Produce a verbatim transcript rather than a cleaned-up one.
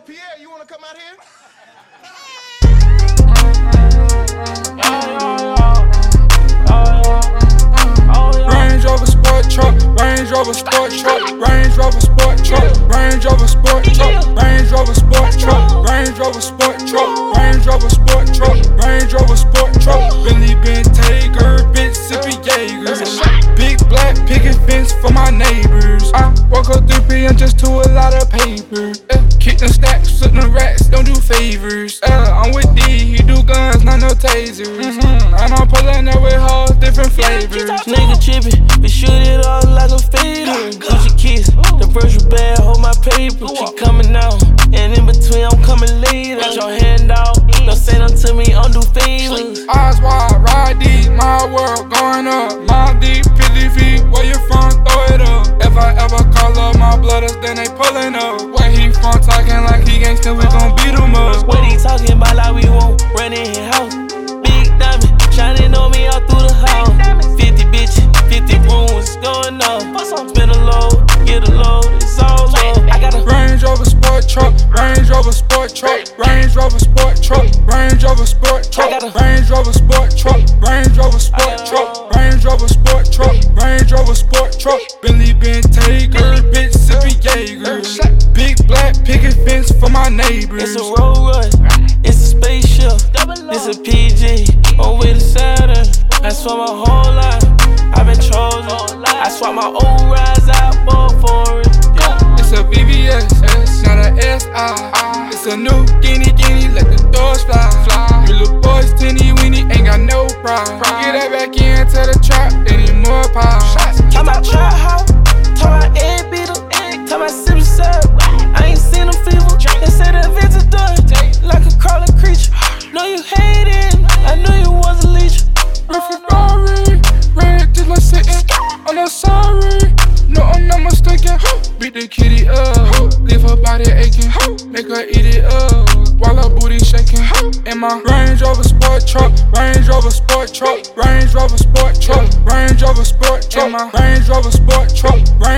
Pierre, you wanna come out here? Range Rover sport truck, Range Rover sport truck, Range Rover sport truck, Range Rover sport truck, Range Rover sport truck, Range Rover sport truck, Range Rover sport truck, Range Rover sport truck, Billy Bentayga, bitch sippin' Jaeger, big black picket fence for my neighbors. I woke up three P M just to a lot of paper. Uh, kick them stacks, flip them rats, don't do favors. Uh, I'm with D, he do guns, not no tasers. Mm-hmm. And I'm pulling up with hoes, different flavors. Nigga trippin', we shoot it off like a fader. Gucci kiss, the virtual bag, hold my paper. She coming out, and in between I'm coming later. Got your hand out, don't say them to me, undo favors. Eyes wide, ride deep, my world going up. Mount deep, fifty feet, where you from, throw it up. If I ever call up my blooders, then they pulling up. Where he from, talking like he gangsta, we gon' beat him up. What he talking about like we won't run in his house? Big diamond, shining on me all through the house. fifty bitches, fifty rooms, going up. Spin a load, get a load, it's all low. I got a Range Rover sport truck, Range Rover sport truck, Range Rover sport truck, Range Rover sport truck, Range Rover sport truck, Range Rover sport truck, Range Rover sport truck, Range Rover sport truck, Billy Bentayga, bitch sippin' Jaeger, big black picket fence for my neighbors. It's a road run, it's a spaceship, it's a P G, on with a Saturn. I swear my whole life, I've been chosen. I swap my old rides out for foreign. It's a V V S, not a S I. It's a new guinea guinea, let the doors fly. You little boys tinny weenie, ain't got no pride. Get that back into the trap, they need more power. Talk about trap house, talk about egg beater, talk about sip syrup. I ain't seen them fever, they say the events are done. Like a crawling creature, know you hate it, I knew you was a leech. Red Ferrari, red just like sitting. I'm not sorry, no I'm not mistaken. Beat the kitty up, leave her body aching, make her eat it up while her booty shaking. In my Range Rover sport truck, Range Rover sport truck, Range Rover sport truck, Range Rover sport truck, Range Rover sport truck, Range